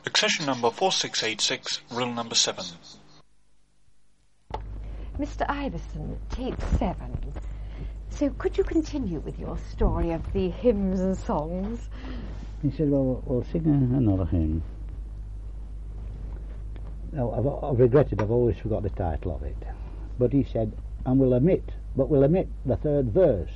Succession number 4686, rule number 7. Mr. Iverson, tape 7. So could you continue with your story of the hymns and songs? He said, well, we'll sing another hymn. Now, I've regretted, I've always forgot the title of it. But he said, and we'll omit the third verse.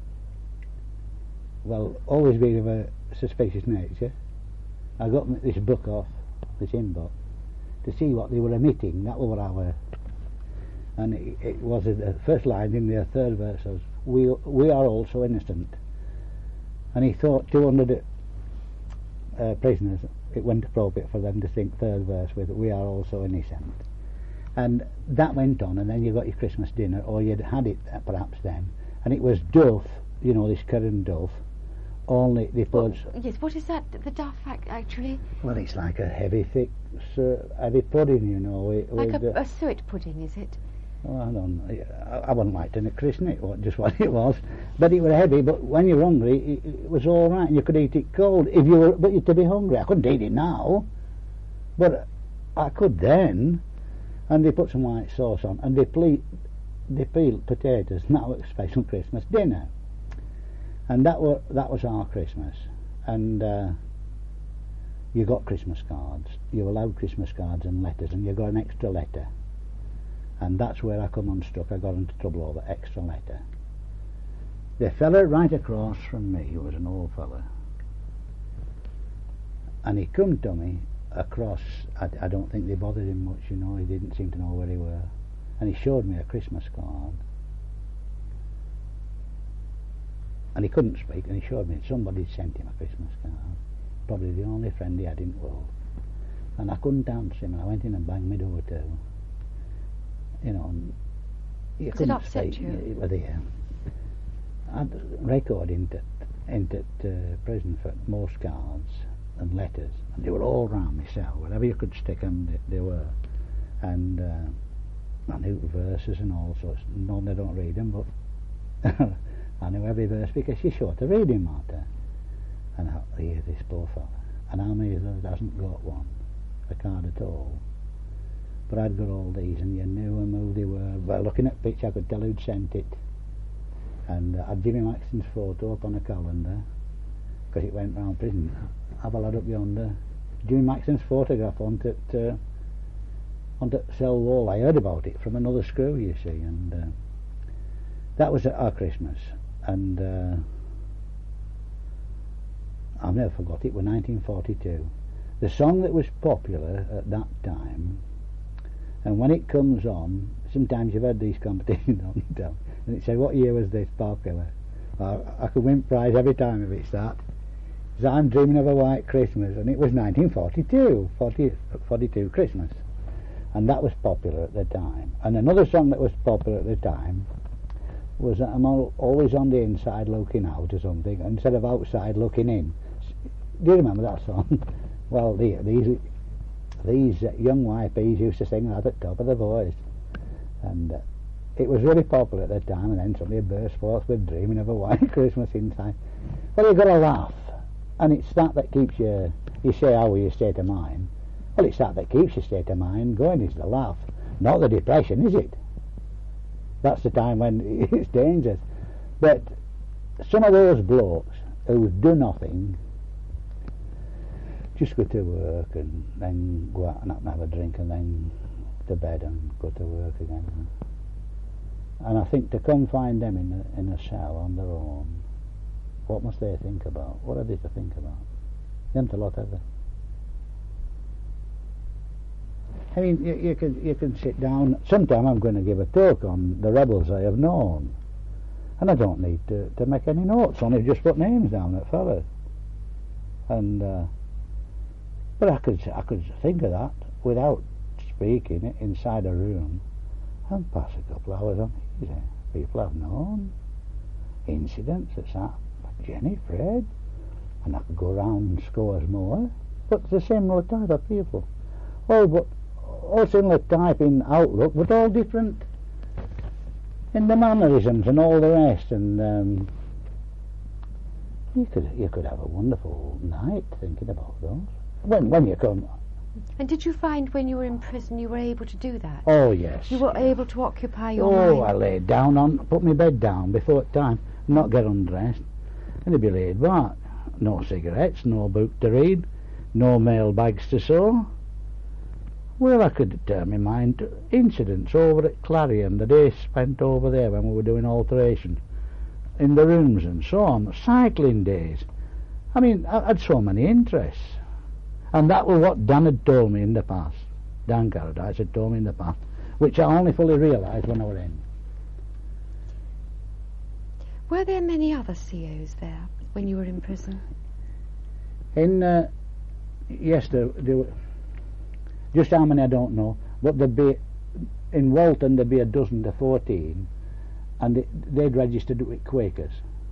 Well, always being of a suspicious nature, I got this book off, this hymn book, to see what they were omitting. That was what I were. And it was the first line in the third verse was, we are also innocent. And he thought 200 prisoners, it wasn't appropriate for them to sing third verse with, we are also innocent. And that went on, and then you got your Christmas dinner, or you'd had it perhaps then, and it was duff, you know, this currant duff, only they put... Yes, what is that, the duff actually? Well, it's like a heavy, thick, heavy pudding, you know. Like a suet pudding, is it? Well, I wouldn't like to christen it, just what it was. But it was heavy, but when you were hungry, it was all right, and you could eat it cold. But you to be hungry. I couldn't eat it now, but I could then. And they put some white sauce on, and they peeled potatoes, and that was a special Christmas dinner. And that was our Christmas. And you got Christmas cards. You were allowed Christmas cards and letters, and you got an extra letter. And that's where I come unstuck. I got into trouble over extra letter. The fella right across from me was an old fella, and he come to me across. I don't think they bothered him much, you know. He didn't seem to know where he were, and he showed me a Christmas card, and he couldn't speak, and he showed me somebody sent him a Christmas card, probably the only friend he had in the world. And I couldn't answer him, and I went in and banged my door too. You know, and you couldn't upset speak. You? It was there. I'd record into prison for most cards and letters, and they were all round my cell. Wherever you could stick them, they were. And I knew verses and all sorts. Normally I don't read them, but I knew every verse because you're sure to read him, matter. And here's this poor fella. And how many of us hasn't got one, a card at all? But I'd got all these, and you knew who they were. By looking at the picture, I could tell who'd sent it. And I'd Jimmy Maxton's photo up on a calendar, because it went round prison. Have a lad up yonder. Jimmy Maxton's photograph onto cell wall. I heard about it from another screw, you see, and that was our Christmas. And I've never forgot it. It was 1942. The song that was popular at that time. And when it comes on, sometimes you've had these competitions on, and it said, what year was this popular? I could win prize every time if it's that. So I'm dreaming of a white Christmas, and it was 1942, 42 Christmas. And that was popular at the time. And another song that was popular at the time was I'm always on the inside looking out or something, instead of outside looking in. Do you remember that song? Well, these young YPs used to sing that at the top of their voice, and it was really popular at the time. And then somebody burst forth with dreaming of a white Christmas inside. Well, you've got to laugh, and it's that keeps you. You say, how are your state of mind? Well, it's that keeps your state of mind going, is the laugh, not the depression, is it? That's the time when it's dangerous. But some of those blokes who do nothing, just go to work and then go out and have a drink and then to bed and go to work again. And I think to come find them in a cell on their own, what must they think about? What are they to think about? They haven't a lot, have they? I mean, you can sit down. Sometime I'm going to give a talk on the rebels I have known, and I don't need to make any notes, only just put names down at fellas. And but I could think of that without speaking inside a room and pass a couple of hours on it. People I've known, incidents that's happened, Jenny, Fred, and I could go round scores more. But the similar type of people. All similar type in outlook, but all different in the mannerisms and all the rest. And you could have a wonderful night thinking about those. When you come. And did you find when you were in prison you were able to do that? Oh, yes. You were able to occupy your Oh, mind? I laid down put my bed down before time, not get undressed, and it'd be laid back. No cigarettes, no book to read, no mailbags to sew. Well, I could turn my mind to incidents over at Clarion, the day spent over there when we were doing alteration in the rooms and so on, cycling days. I mean, I had so many interests. And that was what Dan had told me in the past. Dan Carradine had told me in the past, which I only fully realised when I was in. Were there many other COs there when you were in prison? Yes, there were. Just how many I don't know, but there'd be, in Walton there'd be a dozen to 14, and they'd registered with Quakers.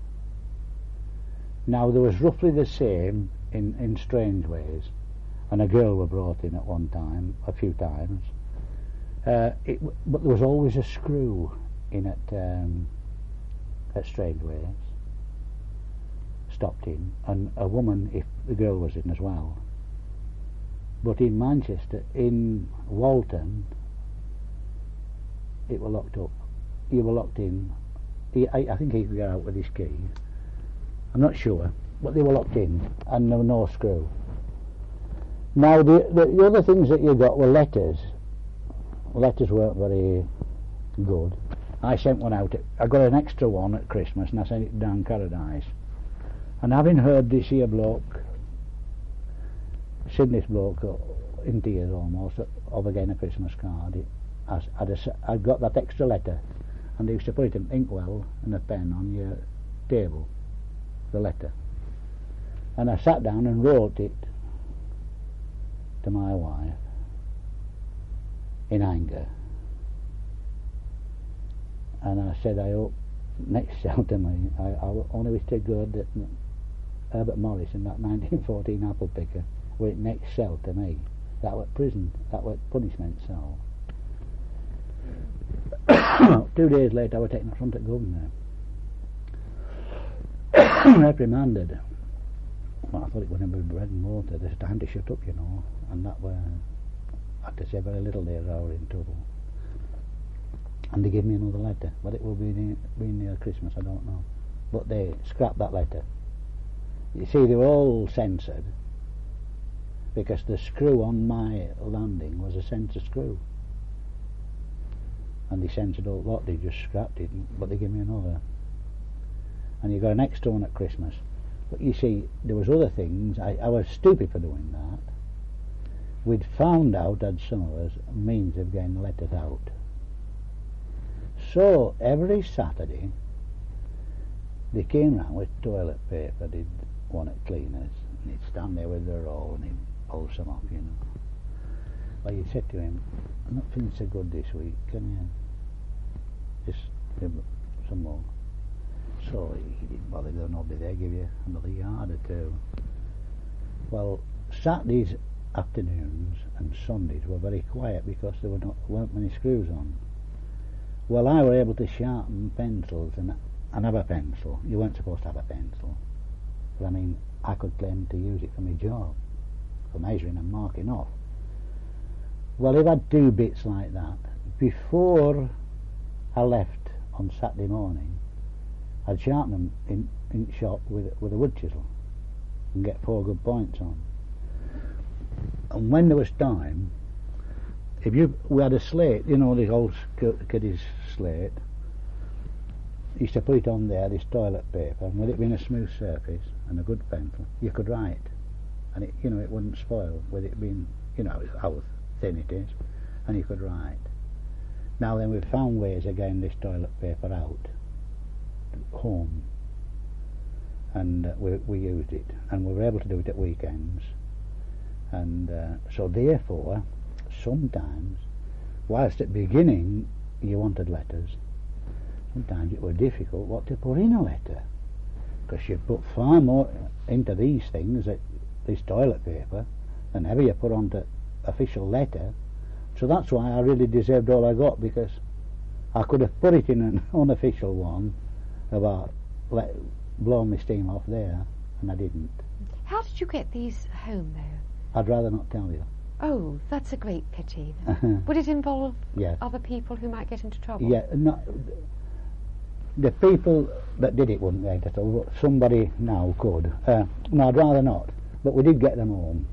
Now there was roughly the same in Strangeways, and a girl were brought in at one time, a few times. But there was always a screw in at Strangeways, stopped in, and a woman if the girl was in as well. But in Manchester, in Walton, it were locked up. You were locked in. I think he could get out with his key. I'm not sure, but they were locked in, and there was no screw. Now, the other things that you got were letters. Letters weren't very good. I sent one out. I got an extra one at Christmas, and I sent it to Dan Carradine. And having heard this here bloke, Sydney's bloke, in tears almost, of again a Christmas card, I got that extra letter, and they used to put it in inkwell and a pen on your table, the letter. And I sat down and wrote it to my wife in anger. And I said, I hope next cell to me, I only wish to God that Herbert Morris in that 1914 apple picker were next cell to me. That was prison, that was punishment cell. 2 days later I was taken up front at Governor. Reprimanded. Well, I thought it wouldn't be bread and water. There's time to shut up, you know, and that were, I had to say very little there, I was in trouble. And they gave me another letter, but it will be near Christmas, I don't know. But they scrapped that letter. You see, they were all censored, because the screw on my landing was a censor screw. And they censored a lot, they just scrapped it, but they gave me another. And you got an extra one at Christmas. But you see, there was other things. I was stupid for doing that. We'd found out, had some of us, means of getting letters out. So every Saturday they came round with toilet paper. They'd want it cleaners, and he'd stand there with their roll and he'd pull some off, you know. Well, you said to him, I'm not feeling so good this week, can you just give some more? So he didn't bother going over there, give you another yard or two. Well, Saturdays afternoons and Sundays were very quiet because there weren't many screws on. Well, I were able to sharpen pencils and have a pencil. You weren't supposed to have a pencil, but I mean, I could claim to use it for my job, for measuring and marking off. Well, I've had 2 bits like that. Before I left on Saturday morning, I'd sharpen them in shop with a wood chisel and get 4 good points on. And when there was time, we had a slate, you know, the old kiddie's slate. Used to put it on there, this toilet paper, and with it being a smooth surface and a good pencil, you could write, and it, you know, it wouldn't spoil with it being, you know, how thin it is, and you could write. Now then, we've found ways of getting this toilet paper out home, and we used it, and we were able to do it at weekends, and so therefore sometimes, whilst at the beginning you wanted letters, sometimes it was difficult what to put in a letter, because you put far more into these things, this toilet paper, than ever you put onto official letter. So that's why I really deserved all I got, because I could have put it in an unofficial one about blowing my steam off there, and I didn't. How did you get these home, though? I'd rather not tell you. Oh, that's a great pity. Uh-huh. Would it involve Yes. other people who might get into trouble? Yeah, no, the people that did it wouldn't get it, but somebody now could. No, I'd rather not. But we did get them home.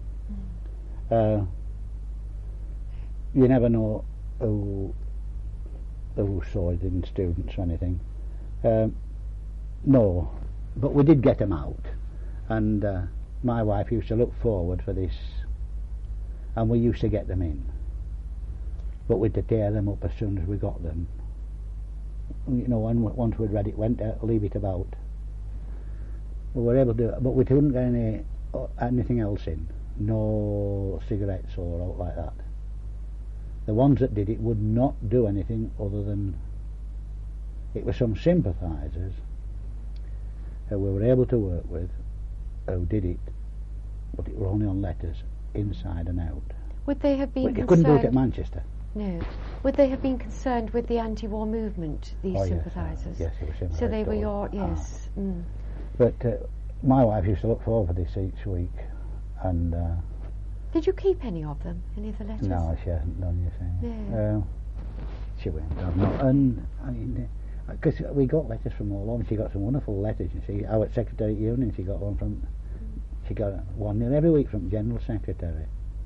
You never know who saw it in students or anything. No, but we did get them out. And my wife used to look forward for this, and we used to get them in. But we'd to tear them up as soon as we got them. You know, once we'd read it, went out, leave it about. We were able to, but we couldn't get anything else in. No cigarettes or out like that. The ones that did it would not do anything other than, it was some sympathisers who we were able to work with who did it, but it were only on letters, inside and out. Would they have been But you concerned? couldn't do it at Manchester. No. Would they have been concerned with the anti-war movement, these sympathisers? Yes, it was sympathisers. So they were your, yes. Mm. But my wife used to look forward for this each week, and Did you keep any of them, any of the letters? no, she hasn't done, you see. No. She went on. No, and I mean, because we got letters from all over. She got some wonderful letters, you see. Our Secretary Union, she got one from, she got one near every week from General Secretary.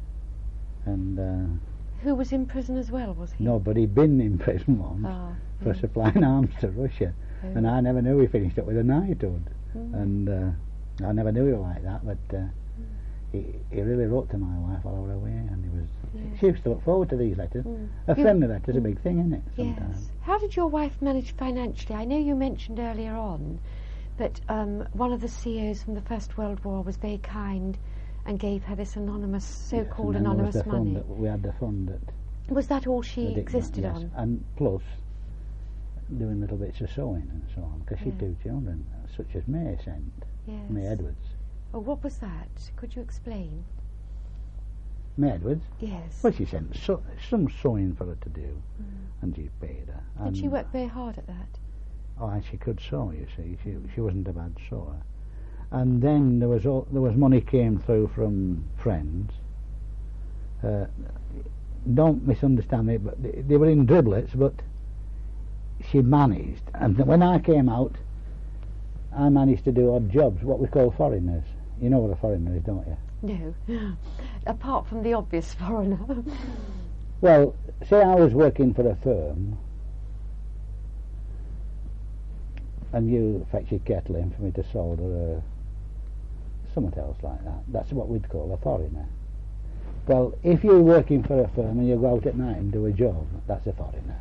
And Who was in prison as well, was he? no, but he'd been in prison once for supplying arms to Russia. Oh. And I never knew he finished up with a knighthood. And I never knew he was like that, but he really wrote to my wife while I was away, and he was. Yes. She used to look forward to these letters. A friendly letter's a big thing, isn't it? Sometimes. Yes. How did your wife manage financially? I know you mentioned earlier on that one of the CEOs from the First World War was very kind and gave her this anonymous, so-called Yes, and then there was anonymous the fund money. that we had the fund that. Was that all she that existed yes, on? and plus doing little bits of sewing and so on, because she'd Yeah. 2 children, such as May sent, Yes. May Edwards. Oh, what was that? Could you explain? May Edwards? Yes. Well, she sent some sewing for her to do, and she paid her. Did she And- work very hard at that? Oh, and she could sew, you see. She wasn't a bad sewer. And then there was money came through from friends. Don't misunderstand me, but they were in driblets, but she managed. And when I came out, I managed to do odd jobs, what we call foreigners. You know what a foreigner is, don't you? No. Apart from the obvious foreigner. Well, say I was working for a firm, and you fetch your kettle in for me to solder or something else like that. That's what we'd call a foreigner. Well, if you're working for a firm and you go out at night and do a job, that's a foreigner.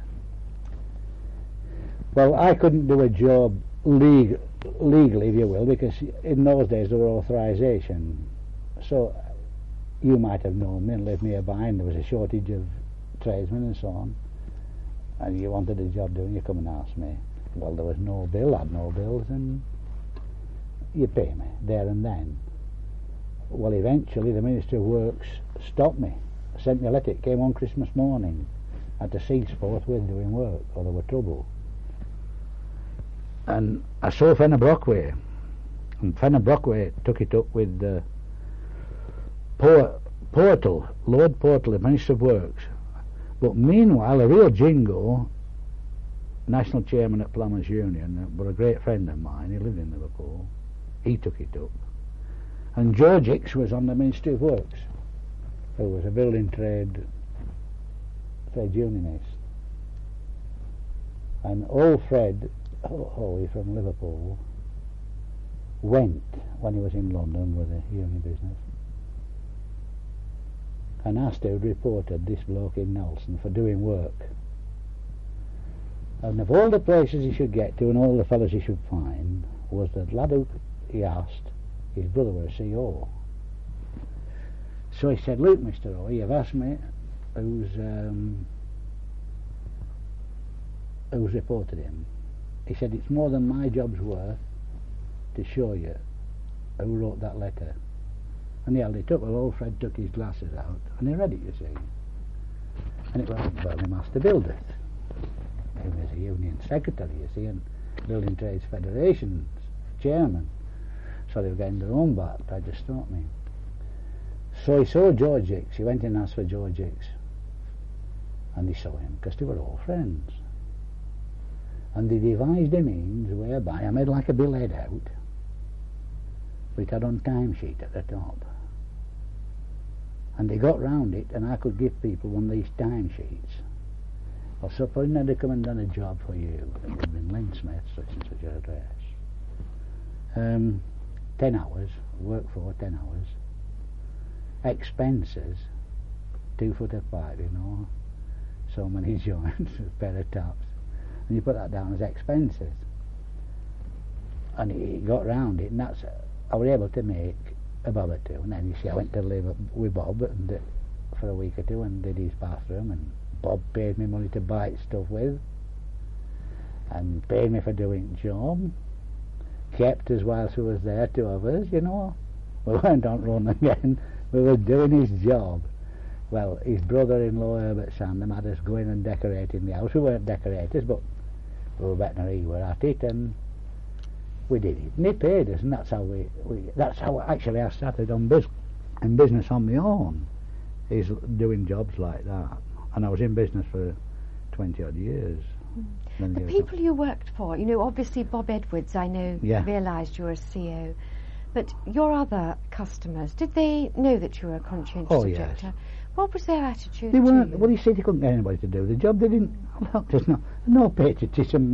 Well, I couldn't do a job legally, if you will, because in those days there were authorisation. So you might have known me and lived nearby, and there was a shortage of tradesmen and so on, and you wanted a job doing, you come and ask me. Well, there was no bill, I had no bills, and you pay me there and then. Well, eventually the Ministry of Works stopped me, sent me a letter. It came on Christmas morning. I had to cease forthwith doing work, or there were trouble. And I saw Fenner Brockway, and Fenner Brockway took it up with Portal, Lord Portal, the Minister of Works. But meanwhile, a real jingo, national chairman at Plumbers Union, but a great friend of mine, he lived in Liverpool, he took it up. And George Hicks was on the Ministry of Works, who was a building trade unionist. And old Fred Hoey from Liverpool went when he was in London with the union business and asked who'd reported this bloke in Nelson for doing work. And of all the places he should get to and all the fellows he should find was the lad who he asked, his brother was a CO. So he said, "Look, Mr. Hoey, you've asked me who's reported him." He said, "It's more than my job's worth to show you who wrote that letter." And he held it up. Well, old Fred took his glasses out and he read it, you see. And it was Burnley Master Builders. He was a union secretary, you see, and Building Trades Federation's chairman. So they were getting their own back, tried to stop me. So he saw George Hicks. He went in and asked for George Hicks. And he saw him, because they were all friends. And they devised a means whereby I made like a bill head out, but it had on timesheet at the top. And they got round it, and I could give people one of these timesheets. Well, supposing I'd have come and done a job for you, it would have been Lynn Smith, such and such an address. 10 hours, work for 10 hours. Expenses, 2 foot of pipe, you know, so many joints, a pair of taps. And you put that down as expenses. And he got round it, and that's, I was able to make a bob or two. And then you see, I went to live with Bob and, for a week or two, and did his bathroom, and Bob paid me money to buy stuff with, and paid me for doing the job, kept us whilst we was there, 2 of us, you know. We weren't on run again, we were doing his job. Well, his brother-in-law, Herbert Sandham, had us going and decorating the house. We weren't decorators, but we were better than he were at it, and we did it. And he paid us, and that's how that's how actually I started in business on my own, is doing jobs like that. And I was in business for 20 odd years. The people you worked for, you know, obviously Bob Edwards, I know, realised you were a CO. But your other customers, did they know that you were a conscientious objector? Yes. What was their attitude? They weren't. To you? Well, he said he couldn't get anybody to do the job. They didn't. Look, there's no patriotism,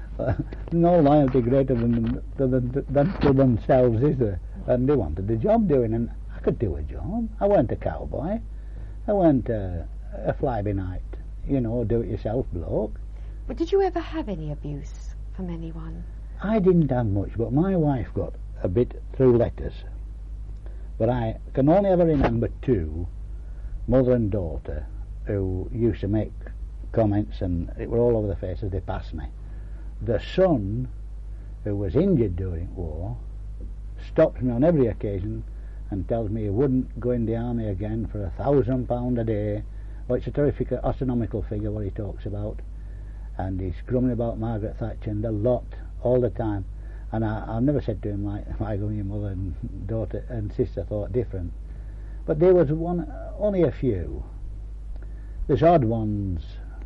no loyalty greater than to themselves, is there? And they wanted the job doing, and I could do a job. I weren't a cowboy. I weren't a fly-by-night, you know, do-it-yourself bloke. But did you ever have any abuse from anyone? I didn't have much, but my wife got a bit through letters. But I can only ever remember 2, mother and daughter, who used to make comments, and it were all over the face as they passed me. The son, who was injured during war, stops me on every occasion and tells me he wouldn't go in the army again for £1,000 a day. Well, it's a terrific astronomical figure what he talks about. And he's grumbling about Margaret Thatcher and a lot, all the time. And I've never said to him, like, Michael, your mother and daughter and sister thought different. But there was only a few. There's odd ones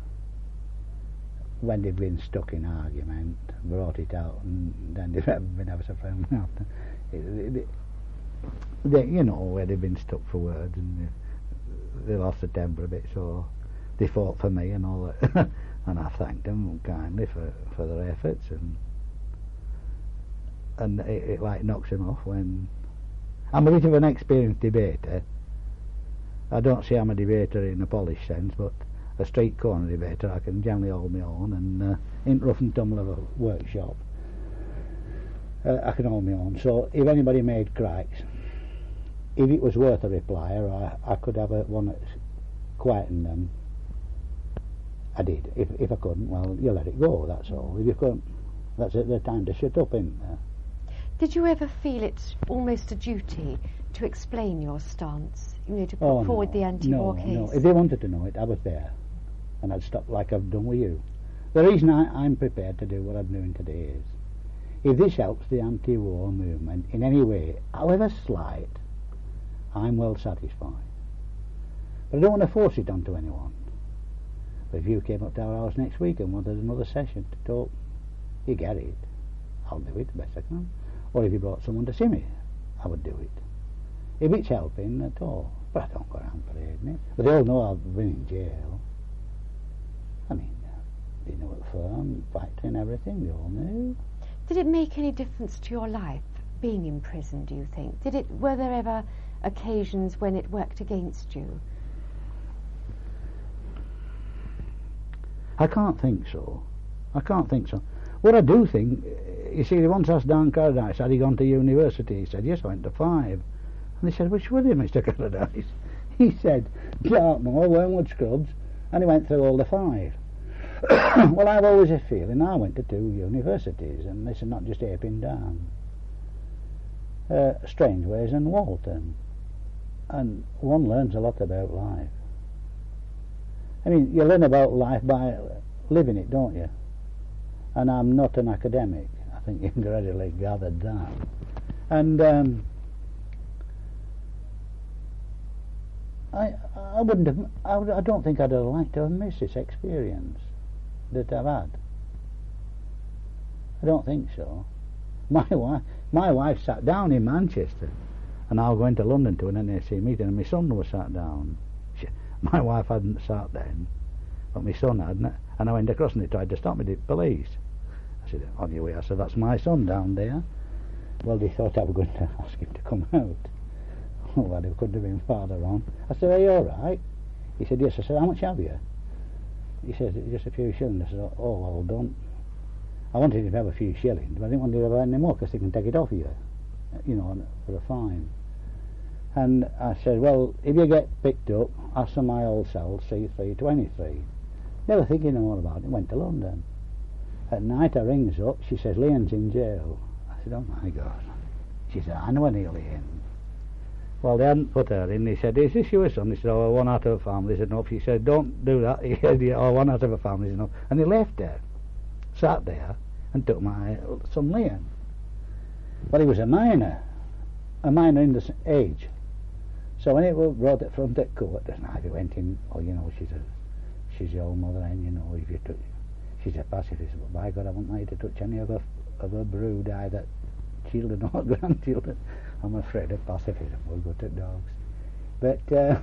when they've been stuck in argument, brought it out, and then they've been ever so friendly after. They, you know, where they've been stuck for words, and they lost their temper a bit, so they fought for me and all that. And I thanked them kindly for their efforts, and it like knocks them off when... I'm a bit of an experienced debater. I don't say I'm a debater in a polished sense, but a street corner debater, I can generally hold my own, and in rough and tumble of a workshop, I can hold my own. So if anybody made cracks, if it was worth a reply, or I could have one that quietened them, I did. If I couldn't, well, you let it go, that's all. If you couldn't, that's the time to shut up, isn't there? Did you ever feel it's almost a duty to explain your stance, you know, to put forward the anti-war case? No, if they wanted to know it, I was there, and I'd stop like I've done with you. The reason I'm prepared to do what I'm doing today is, if this helps the anti-war movement in any way, however slight, I'm well satisfied. But I don't want to force it onto anyone. But if you came up to our house next week and wanted another session to talk, you get it. I'll do it the best I can. Or if you brought someone to see me, I would do it. If it's helping at all. But I don't go around parading it. But they all know I've been in jail. I mean, they know at firm, fighting and everything, they all knew. Did it make any difference to your life, being in prison, do you think? Were there ever occasions when it worked against you? I can't think so. What I do think, you see, they once asked Dan Carradine, had he gone to university? He said, yes, I went to 5. And they said, which were you, Mr. Carradine? He said, Dartmoor, Wormwood Scrubs, and he went through all the 5. Well, I've always a feeling I went to 2 universities, and this is not just aping down. Strangeways and Walton. And one learns a lot about life. I mean, you learn about life by living it, don't you? And I'm not an academic. I think you can gradually gather that. And I wouldn't have. I don't think I'd have liked to have missed this experience that I've had. I don't think so. My wife sat down in Manchester, and I was going to London to an NAC meeting, and my son was sat down. My wife hadn't sat then, but my son had, and I went across and they tried to stop me, the police. I said, on your way. I said, that's my son down there. Well, they thought I was going to ask him to come out. Oh, well, it couldn't have been farther on. I said, are you all right? He said, yes. I said, how much have you? He said, just a few shillings. I said, oh, well done. I wanted him to have a few shillings, but I didn't want him to have any more because they can take it off you, for a fine. And I said, well, if you get picked up, ask for my old cell, C323. Never thinking no more about it, went to London. At night I rings up, she says, Leon's in jail. I said, oh my God. She said, I know nearly in. Well, they hadn't put her in. He said, is this your son? He said, oh, one out of a family. He said, no. She said, don't do that. He said, oh, one out of a family. He said, no. And he left her, sat there, and took my son Leon. But he was a minor in this age. So when it was brought up front at court, and I went in, she's your old mother, and if you took, she's a pacifist, but by God, I won't like you to touch any of her brood, either children or grandchildren. I'm afraid of pacifism will go to dogs. But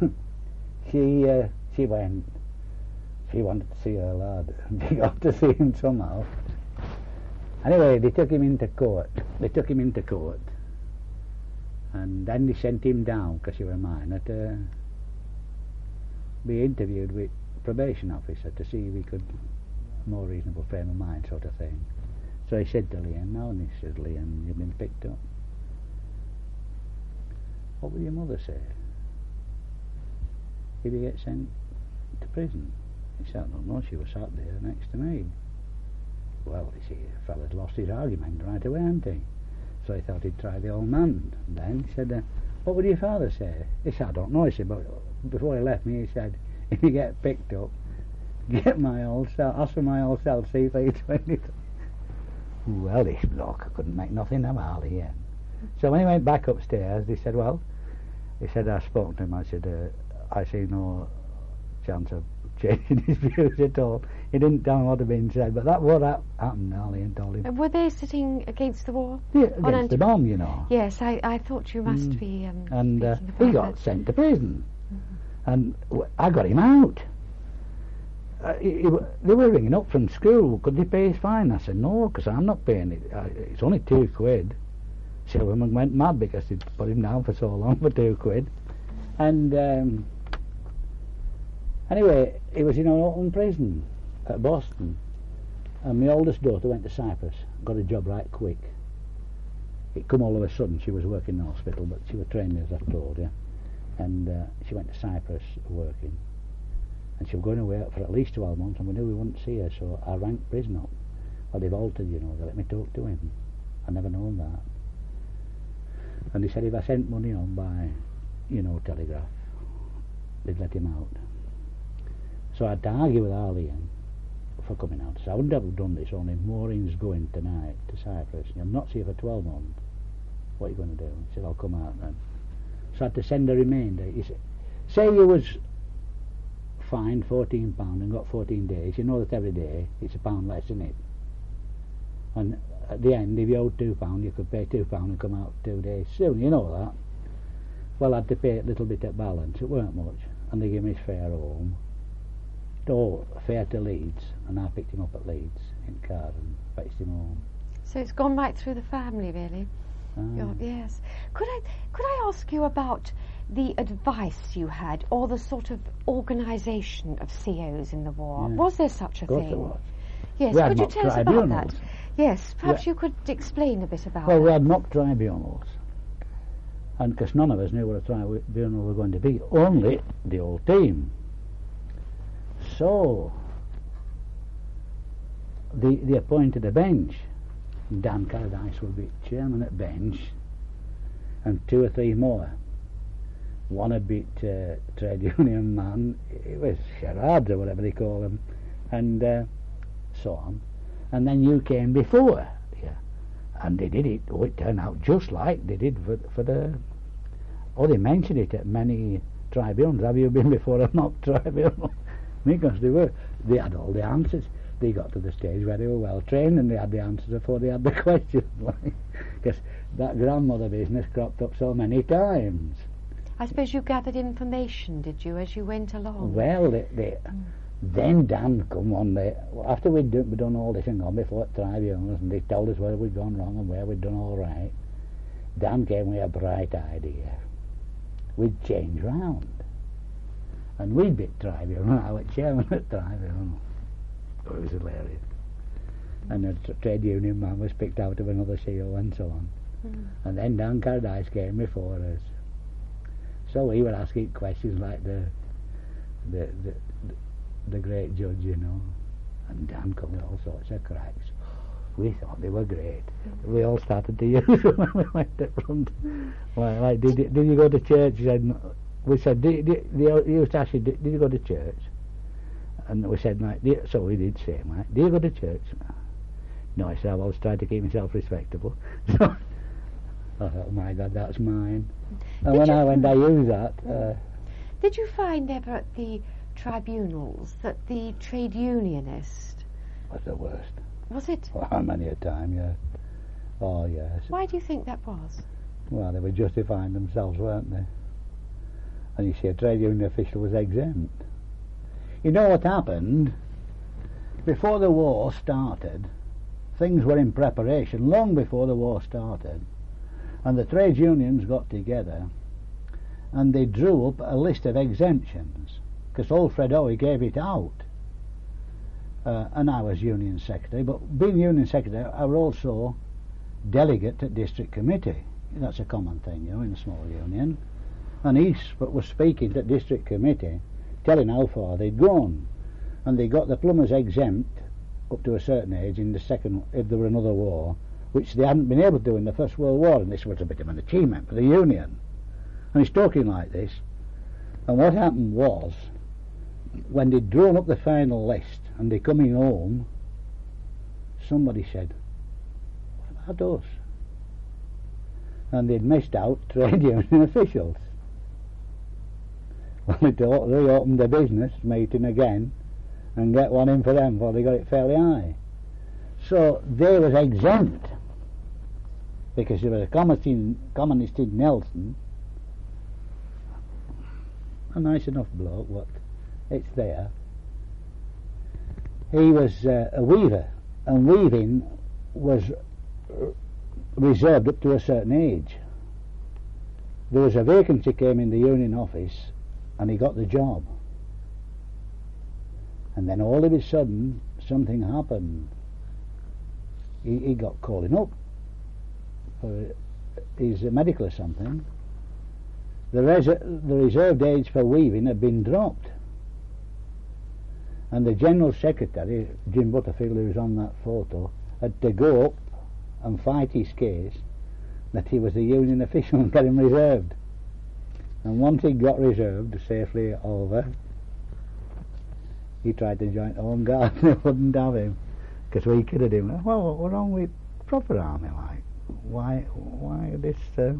she went. She wanted to see her lad. She got to see him somehow. Anyway, they took him into court. And then they sent him down, because he was a minor, to be interviewed with probation officer to see if he could, more reasonable frame of mind sort of thing. So he said to Leon, no, and he said, Leon, you've been picked up. What would your mother say if you get sent to prison? He said, no, she was sat there next to me. Well, you see, the fella's lost his argument right away, hadn't he? So he thought he'd try the old man. And then he said, what would your father say? He said, I don't know. He said, but before he left me, he said, if you get picked up, get my old cell, ask for my old cell, C323. Well, this bloke couldn't make nothing of Harley yet. So when he went back upstairs, he said, I spoke to him. I said, I see no chance of changing his views at all. He didn't tell him what had been said, but that what happened, Harley, and told him. Were they sitting against the wall? Yeah, against the bomb, Yes, I thought you must be. And he got sent to prison, and I got him out. They were ringing up from school. Could they pay his fine? I said no, because I'm not paying it. It's only £2. Silverman went mad because he'd put him down for so long for £2. And anyway, he was in an open prison at Boston, and my oldest daughter went to Cyprus, got a job right quick. It come all of a sudden. She was working in the hospital, but she was trained, as I told you, and she went to Cyprus working, and she was going away for at least 12 months, and we knew we wouldn't see her, so I rang prison up. Well, they've altered, they let me talk to him. I never known that. And he said if I sent money on by, telegraph, they'd let him out. So I had to argue with Arlene for coming out. So I wouldn't have done this, only Maureen's going tonight to Cyprus. You'll not see her for 12 months. What are you going to do? He said, I'll come out then. So I had to send a remainder. He said, say you was fined £14 and got 14 days, you know that every day it's £1 less, isn't it? And at the end, if you owed £2, you could pay £2 and come out 2 days soon, you know that. Well, I had to pay a little bit at balance, it weren't much, and they gave me his fare home. Oh, fare to Leeds, and I picked him up at Leeds in car and fetched him home. So it's gone right through the family, really. Yes. Could I ask you about the advice you had, or the sort of organisation of COs in the war? Yeah. Was there such a thing? There was. Yes. We had Could you mock tell us about that? tribunals. Yes. Perhaps you could explain a bit about Well, that. we had mock tribunals, and because none of us knew what a tribunal were going to be, only the old team. So they appointed a bench. Dan Carradine would be chairman at bench, and 2 or 3 more. One a bit trade union man, it was charades or whatever they call them, and so on. And then you came before, and they did it. Oh, it turned out just like they did for the. Oh, they mentioned it at many tribunals. Have you been before a mock tribunal? Because they had all the answers. They got to the stage where they were well trained and they had the answers before they had the questions. Because that grandmother business cropped up so many times. I suppose you gathered information, did you, as you went along? Well, then Dan come one day, after we'd done all this and gone before the tribunals, and they told us where we'd gone wrong and where we'd done all right. Dan came with a bright idea. We'd change round. And we'd be at tribunal. I was chairman at tribunal. Oh, it was hilarious. And the trade union man was picked out of another CO and so on. And then Dan Cardice came before us. So we were asking questions like the great judge, you know. And Dan come with all sorts of cracks. We thought they were great. We all started to use them when we went up front. Well, like, did you go to church? We said, they used to ask you, did you go to church? And we said, like, so we did say, like, do you go to church? No, I said, I always tried to keep myself respectable. So I thought, oh my God, that's mine. And when I used that... did you find ever at the tribunals that the trade unionist... was the worst. Was it? Well, many a time, yeah. Oh, yes. Why do you think that was? Well, they were justifying themselves, weren't they? And you see, a trade union official was exempt. You know what happened? Before the war started, things were in preparation long before the war started, and the trade unions got together and they drew up a list of exemptions, because old Fred Hoey gave it out. And I was union secretary, but being union secretary, I was also delegate at district committee. That's a common thing, you know, in a small union. And he was speaking at district committee, telling how far they'd gone. And they got the plumbers exempt up to a certain age in the second, if there were another war, which they hadn't been able to do in the First World War, and this was a bit of an achievement for the union. And he's talking like this. And what happened was, when they'd drawn up the final list and they're coming home, somebody said, what about us? And they'd missed out trade union officials. Well, they reopened the business meeting again and get one in for them before they got it fairly high. So they was exempt because there was a communist in Nelson, a nice enough bloke, what it's there. He was a weaver, and weaving was reserved up to a certain age. There was a vacancy came in the union office, and he got the job. And then all of a sudden, something happened. He got calling up for his medical or something. The reserved age for weaving had been dropped. And the General Secretary, Jim Butterfield, who was on that photo, had to go up and fight his case that he was a union official and get him reserved. And once he got reserved safely over, he tried to join Home Guard and they wouldn't have him, because we kidded him. Well, what was wrong with proper army, like? Why this...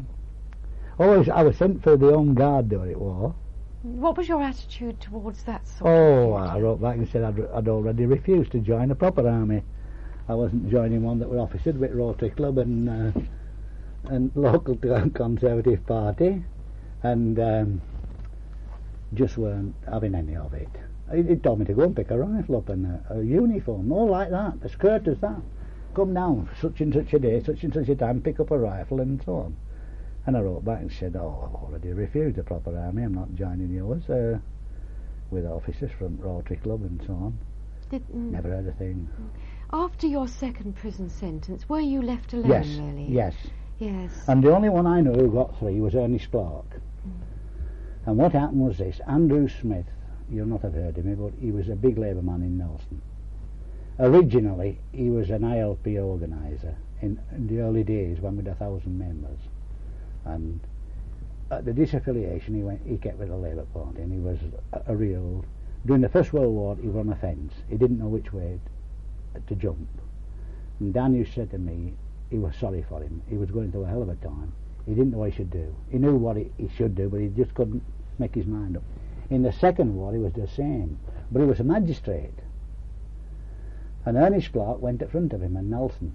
I was sent for the Home Guard, though it was. What was your attitude towards that sort of thing? I wrote back and said I'd already refused to join a proper army. I wasn't joining one that were officered with Rotary Club and local Conservative Party, and just weren't having any of it. He told me to go and pick a rifle up and a uniform, all like that, as curt as that. Come down such and such a day, such and such a time, pick up a rifle and so on. And I wrote back and said, I've already refused the proper army, I'm not joining yours, with officers from Rotary Club and so on. Never heard a thing. After your second prison sentence, were you left alone, yes, really? Yes. Yes. And the only one I know who got 3 was Ernest Clark. And what happened was this: Andrew Smith, you'll not have heard of him, but he was a big Labour man in Nelson. Originally, he was an ILP organiser in the early days when we had 1,000 members. And at the disaffiliation, he kept with the Labour Party, and he was a real... During the First World War, he was on the fence. He didn't know which way to jump. And Dan used to say to me, he was sorry for him. He was going through a hell of a time. He didn't know what he should do. He knew what he should do, but he just couldn't make his mind up. In the Second War he was the same, but he was a magistrate. And Ernest Clark went at front of him and Nelson.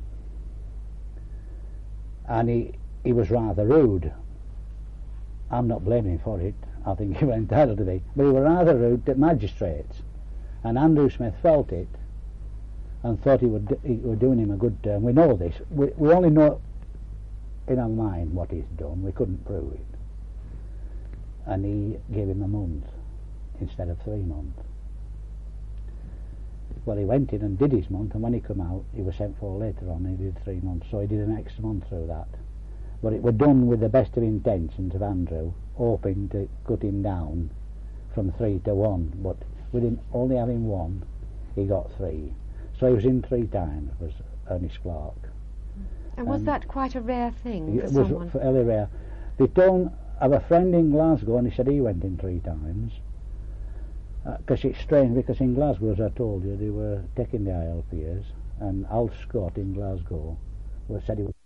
And he was rather rude. I'm not blaming him for it. I think he was entitled to be. But he was rather rude to magistrates. And Andrew Smith felt it and thought he were doing him a good turn. We know this. We only know in our mind what he's done. We couldn't prove it. And he gave him a month instead of 3 months. Well, he went in and did his month, and when he come out, he was sent for later on. He did 3 months, so he did an extra month through that. But it was done with the best of intentions of Andrew, hoping to cut him down from 3 to 1. But with him only having 1, he got 3. So he was in 3 times, was Ernest Clark. And was that quite a rare thing for it someone? Was fairly rare. They told of a friend in Glasgow, and he said he went in 3 times. Because it's strange, because in Glasgow, as I told you, they were taking the ILPs, and Al Scott in Glasgow said he was